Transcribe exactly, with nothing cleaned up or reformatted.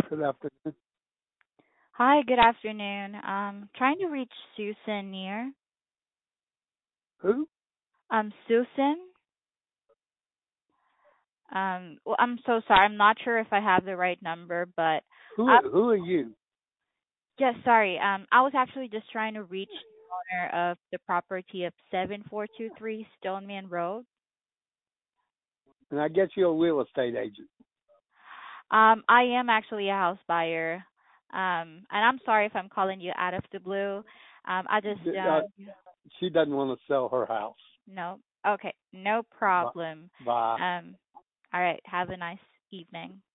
Good afternoon. Hi, good afternoon. Um, trying to reach Susan near. Who? Um, Susan. Um, well, I'm so sorry. I'm not sure if I have the right number, but Who? uh, Who are you? yes, sorry. Um, I was actually just trying to reach the owner of the property of seven four two three Stoneman Road. And I guess you're a real estate agent. Um, I am actually a house buyer. Um, and I'm sorry if I'm calling you out of the blue. Um, I just Uh, um, she doesn't want to sell her house. no. Okay, no Bye. problem. Bye. Um, all right. Have a nice evening.